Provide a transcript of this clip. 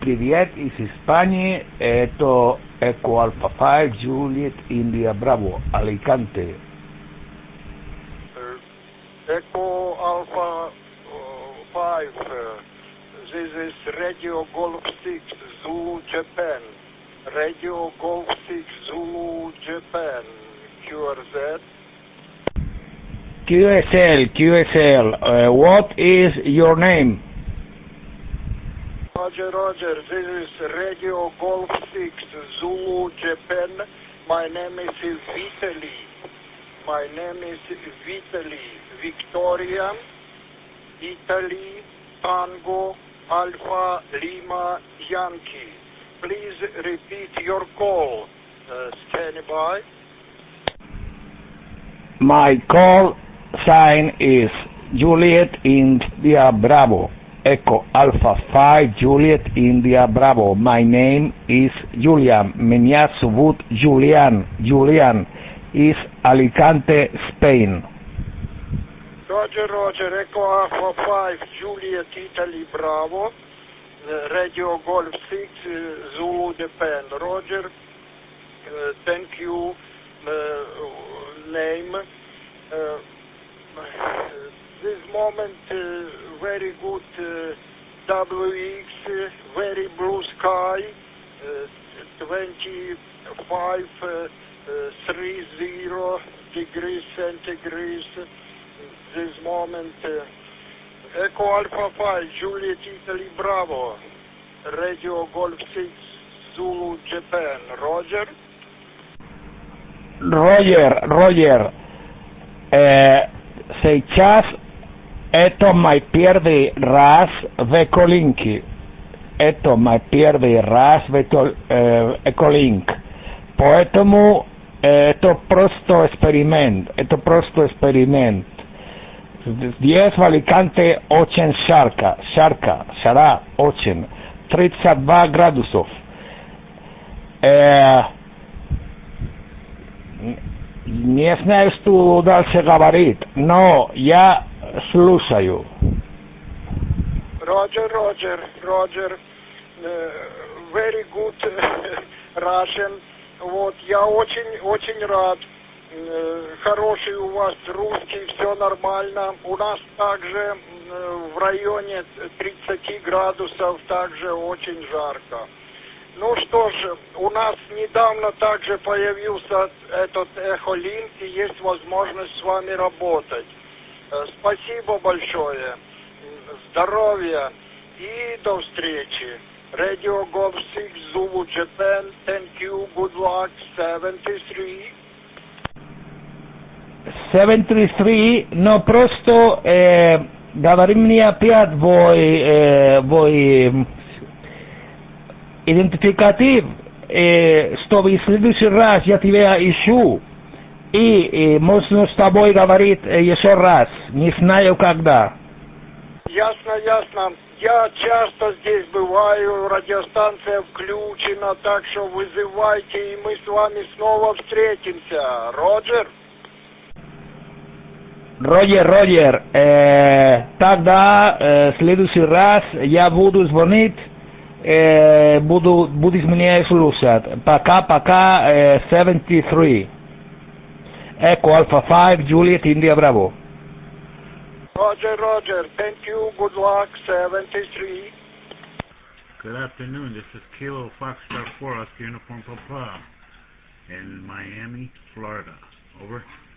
Привет из Испании. Это Echo Alpha 5 Juliet India Bravo Alicante. Echo Alpha 5. This is Radio Golf 6 Zulu Japan. Radio Golf 6 Zulu Japan. QRZ. QSL. What is your name? Roger. This is Radio Golf 6 Zulu Japan. My name is Vitaly. Victoria, Italy, Tango, Alpha, Lima, Yankee. Please repeat your call. Stand by. My call sign is Juliet India Bravo. Echo Alpha 5 Juliet India Bravo. My name is Julian. Меня зовут Julian. Julian is Alicante, Spain. Roger. Echo Alpha 5 Juliet Italy Bravo. Radio Golf 6 Zulu Japan. Roger. Thank you. Name. This moment very good WX, very blue sky, 30 degrees centigrade. This moment Echo Alpha 5 Juliet Italy Bravo, Radio Golf 6 Zulu Japan. Roger. Сейчас это мой первый раз в Эколинке. Поэтому это просто эксперимент. Здесь в Аликанте очень жара очень. 32 градусов. Не знаю, что дальше говорит, но я слушаю. Roger. Very good Russian. Вот, я очень рад. Хороший у вас русский, все нормально. У нас также в районе 30 градусов, также очень жарко. Ну что ж, у нас недавно также появился этот Эхолинк, и есть возможность с вами работать. Спасибо большое, здоровья и до встречи. Radio Golf 6 Zulu Japan, thank you, good luck, 73. 73, но просто говори мне опять твой идентификатив, чтобы в следующий раз я тебя ищу, и можно с тобой говорить еще раз, не знаю когда. Ясно. Я часто здесь бываю, радиостанция включена, так что вызывайте, и мы с вами снова встретимся. Роджер, тогда в следующий раз я буду звонить, будешь меня слушать. Пока, 73. Echo Alpha 5 Juliet India Bravo. Roger. Thank you. Good luck. 73. Good afternoon. This is Kilo Foxtrot 4 Oscar Uniform Papa in Miami, Florida. Over.